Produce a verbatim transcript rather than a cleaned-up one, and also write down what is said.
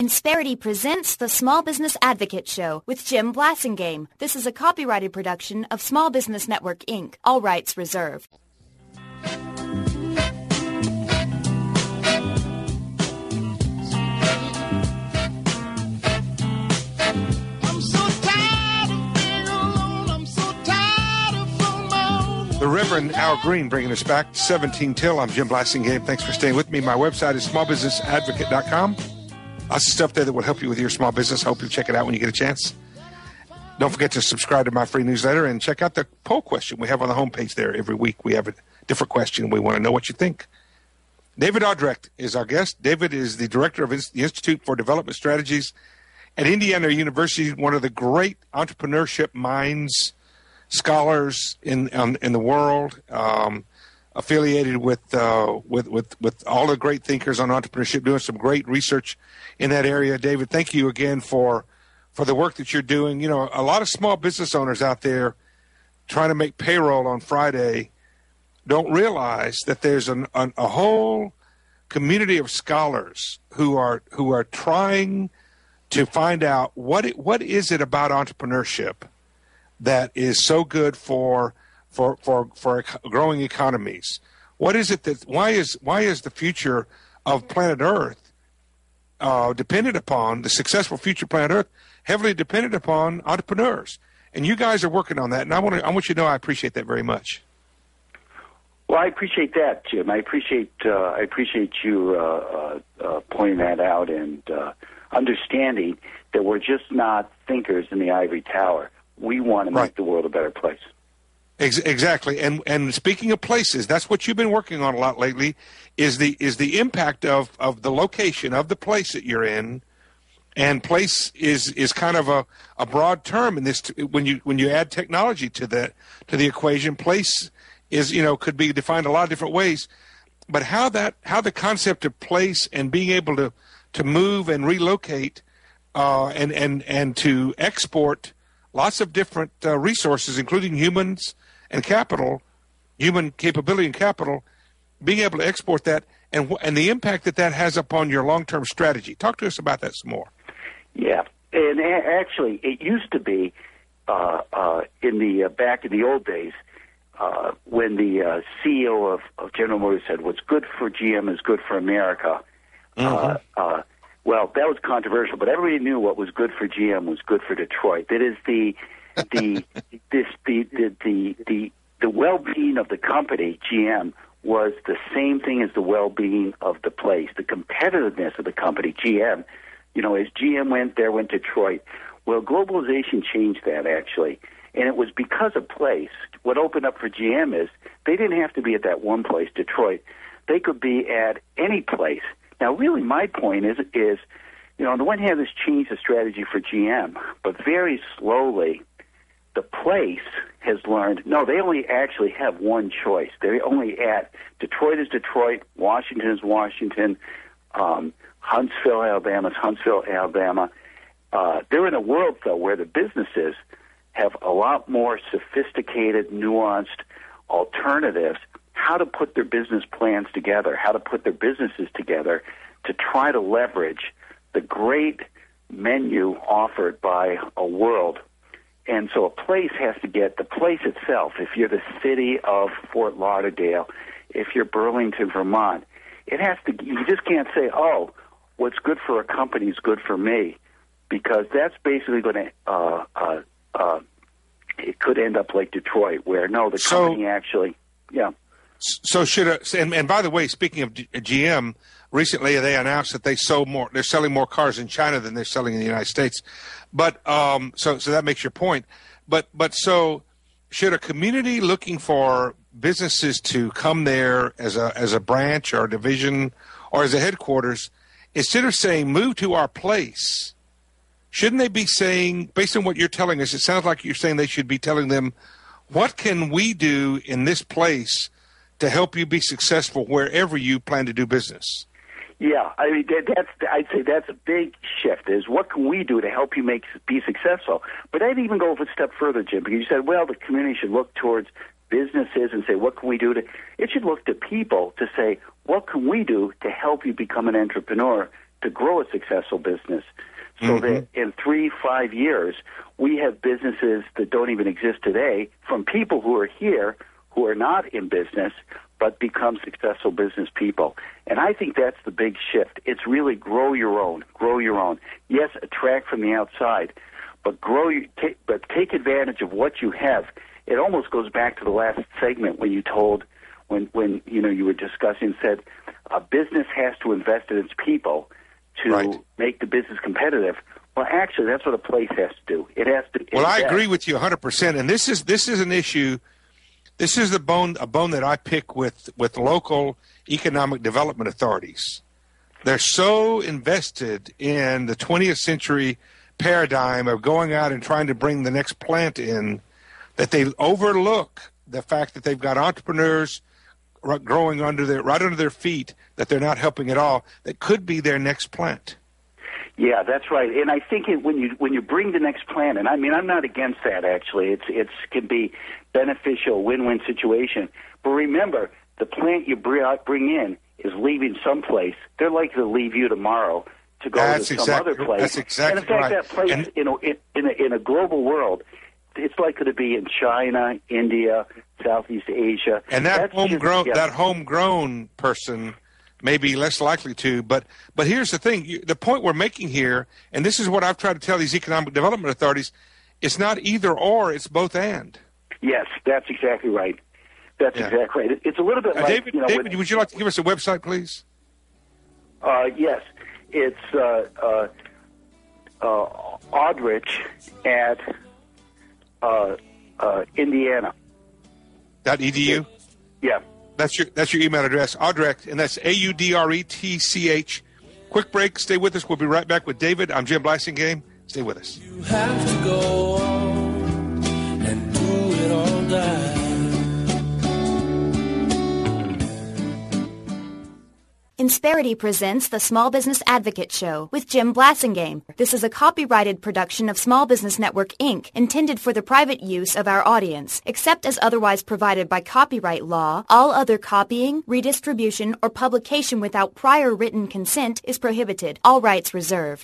Insperity presents the Small Business Advocate Show with Jim Blasingame. This is a copyrighted production of Small Business Network, Incorporated. All rights reserved. The Reverend Al Green bringing us back, seventeen till. I'm Jim Blasingame. Thanks for staying with me. My website is small business advocate dot com. Lots of stuff there that will help you with your small business. Hope you check it out when you get a chance. Don't forget to subscribe to my free newsletter and check out the poll question we have on the homepage there. Every week we have a different question. We want to know what you think. David Odrecht is our guest. David is the director of the Institute for Development Strategies at Indiana University, one of the great entrepreneurship minds, scholars in um, in the world, um, affiliated with, uh, with with with all the great thinkers on entrepreneurship, doing some great research in that area. David, thank you again for for the work that you're doing. You know, a lot of small business owners out there trying to make payroll on Friday don't realize that there's an, an, a whole community of scholars who are who are trying to find out what it, what is it about entrepreneurship that is so good for for for for growing economies. What is it that why is why is the future of planet Earth uh, dependent upon the successful future of planet Earth heavily dependent upon entrepreneurs? And you guys are working on that, and I want to I want you to know I appreciate that very much. Well, I appreciate that, Jim. I appreciate uh, I appreciate you uh, uh, uh, pointing that out and uh, understanding that we're just not thinkers in the ivory tower. We want to make right. the world a better place. Ex- exactly. And and speaking of places, that's what you've been working on a lot lately, is the is the impact of, of the location of the place that you're in. And place is, is kind of a, a broad term in this. When you when you add technology to that to the equation, place is you know could be defined a lot of different ways. But how that how the concept of place and being able to to move and relocate uh, and and and to export lots of different uh, resources, including humans and capital, human capability and capital, being able to export that and and the impact that that has upon your long-term strategy. Talk to us about that some more. Yeah, and a- actually, it used to be uh, uh, in the uh, back in the old days uh, when the uh, C E O of, of General Motors said, "What's good for G M is good for America." Mm-hmm. Uh, uh, well, that was controversial, but everybody knew what was good for G M was good for Detroit. That is the the this the the the the, the well-being of the company, G M, was the same thing as the well-being of the place, the competitiveness of the company, G M. You know, as G M went, there went Detroit. Well, globalization changed that, actually. And it was because of place. What opened up for G M is they didn't have to be at that one place, Detroit. They could be at any place. Now, really, my point is, is you know, on the one hand, this changed the strategy for G M, but very slowly, the place has learned, no, they only actually have one choice. They're only at Detroit is Detroit, Washington is Washington, um, Huntsville, Alabama is Huntsville, Alabama. Uh, they're in a world, though, where the businesses have a lot more sophisticated, nuanced alternatives, how to put their business plans together, how to put their businesses together to try to leverage the great menu offered by a world. And so a place has to get the place itself. If you're the city of Fort Lauderdale, if you're Burlington, Vermont, it has to. You just can't say, "Oh, what's good for a company is good for me," because that's basically going to. Uh, uh, uh, it could end up like Detroit, where no, the so, company actually, yeah. So should a, and, and by the way, speaking of G M, recently they announced that they sold more. They're selling more cars in China than they're selling in the United States. But um, so so that makes your point. But but so should a community looking for businesses to come there as a as a branch or a division or as a headquarters, instead of saying move to our place, shouldn't they be saying, based on what you're telling us, it sounds like you're saying they should be telling them, what can we do in this place to help you be successful wherever you plan to do business? Yeah, I mean that, that's I'd say that's a big shift. Is what can we do to help you make be successful? But I'd even go a step further, Jim, because you said, well, the community should look towards businesses and say, what can we do to? It should look to people to say, what can we do to help you become an entrepreneur, to grow a successful business so Mm-hmm. that in three, five years, we have businesses that don't even exist today from people who are here who are not in business but become successful business people. And I think that's the big shift. It's really grow your own, grow your own. Yes, attract from the outside, but grow. Your, take, but take advantage of what you have. It almost goes back to the last segment when you told, when when you know you were discussing, said a business has to invest in its people to Right. make the business competitive. Well, actually, that's what a place has to do. It has to. Well, I invest. agree with you one hundred percent. And this is this is an issue. This is the bone a bone that I pick with with local economic development authorities. They're so invested in the twentieth century paradigm of going out and trying to bring the next plant in that they overlook the fact that they've got entrepreneurs r- growing under their right under their feet that they're not helping at all. That could be their next plant. Yeah, that's right. And I think it, when you when you bring the next plan, and I mean, I'm not against that. Actually, it's it's can be beneficial, win-win situation. But remember, the plant you bring bring in is leaving someplace. They're likely to leave you tomorrow to go That's to some exactly- other place. that's exactly and in fact, right. that place And- in a, in a, in a global world, it's likely to be in China, India, Southeast Asia. And that That's just- homegrown yeah. that homegrown person may be less likely to. But but here's the thing: you, the point we're making here, and this is what I've tried to tell these economic development authorities: it's not either or; it's both and. Yes, that's exactly right. That's Yeah. exactly right. It- It's a little bit Uh, like David, you know. David, with- would you like to give us a website, please? Uh, yes, it's uh, uh, uh, Aldrich at uh, uh, Indiana. Dot edu. Yeah. That's your that's your email address, Audrech, and that's A U D R E T C H. Quick break. Stay with us. We'll be right back with David. I'm Jim Blasingame. Stay with us. You have to go on and do it all night. Insperity presents the Small Business Advocate Show with Jim Blasingame. This is a copyrighted production of Small Business Network, Incorporated, intended for the private use of our audience. Except as otherwise provided by copyright law, all other copying, redistribution, or publication without prior written consent is prohibited. All rights reserved.